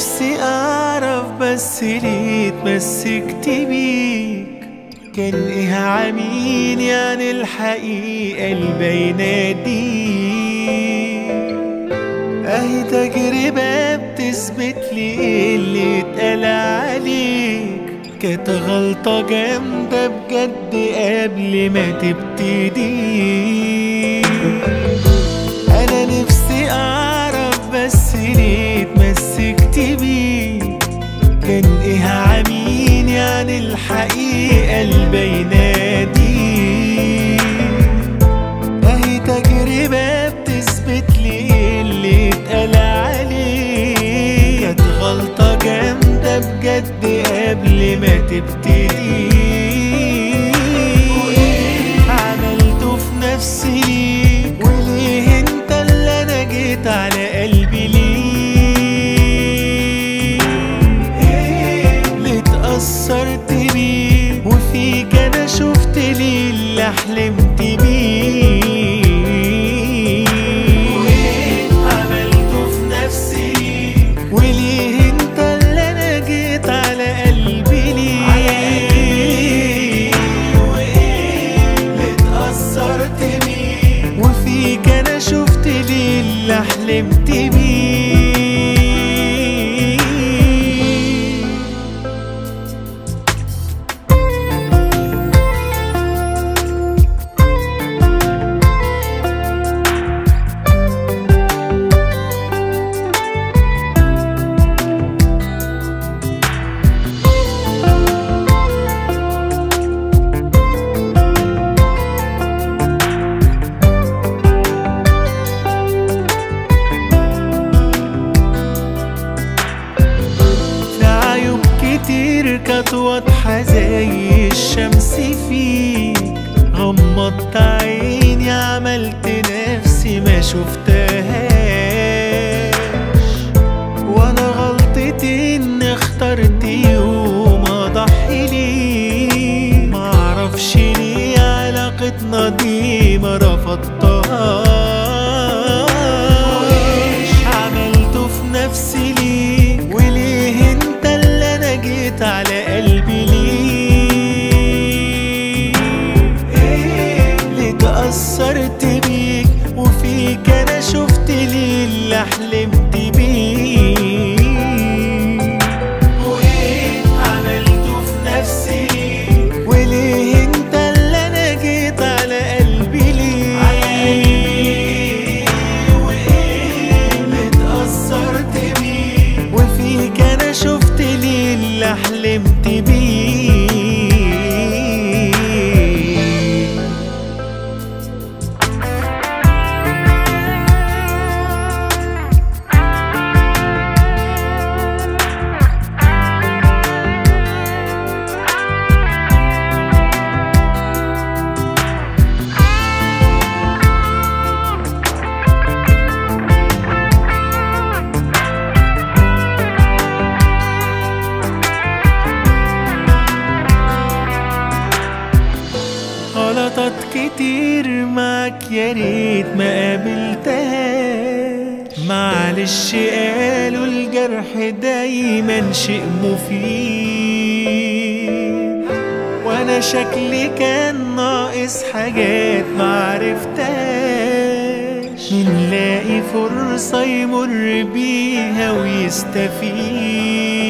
نفسي اعرف بس ليه اتمسكت بيك. كان ايه عامين يعني الحقيقة الباينة دي؟ اهي تجربة بتثبت لي ايه اللي اتقال عليك. كانت غلطة جامدة بجد قبل ما تبتدي. انا نفسي اعرف بس ليه اتمسكت بيك. كان ايه عامين يعني الحقيقة الباينة دي؟ اهي تجربة بتثبت لي ايه اللي اتقال عليك. كانت غلطة جامدة بجد قبل ما تبتدي. عملته في نفسي ليك، وليه انت اللي انا جيت على قلبي ليك؟ ليه اتأثرت بيك، وفيك انا شفت ليه اللي حلمت بيه. عملته في نفسي ليك، وليه انت اللي انا جيت على قلبي ليك؟ ليه اتأثرت بيك، وفيك انا شفت ليه اللي حلمت بيه. كتير كانت واضحة زي الشمس فيك. غمضت عيني عملت نفسي ما شفتهاش. وانا غلطتي اني اخترت يوم اضحي ليه. معرفش ليه علاقتنا دي ما رفضتهاش. عملته في نفسي ليه، وليه انت اللي انا جيت على قلبي ليه؟ ليه تأثرت بيك، وفيك انا شفت ليه اللي حلمت بيه. عملته في نفسي ليه، وليه انت اللي انا جيت على قلبي ليه؟ ليه تأثرت بيك، وفيك انا شفت ليه اللي حلمت بيه. غلطات كتير معاك يا ريت ما قابلتهاش. معلش قالوا الجرح دايما شيء مفيد، وانا شكلي كان ناقص حاجات معرفتهاش. نلاقي فرصة يمر بيها ويستفيد.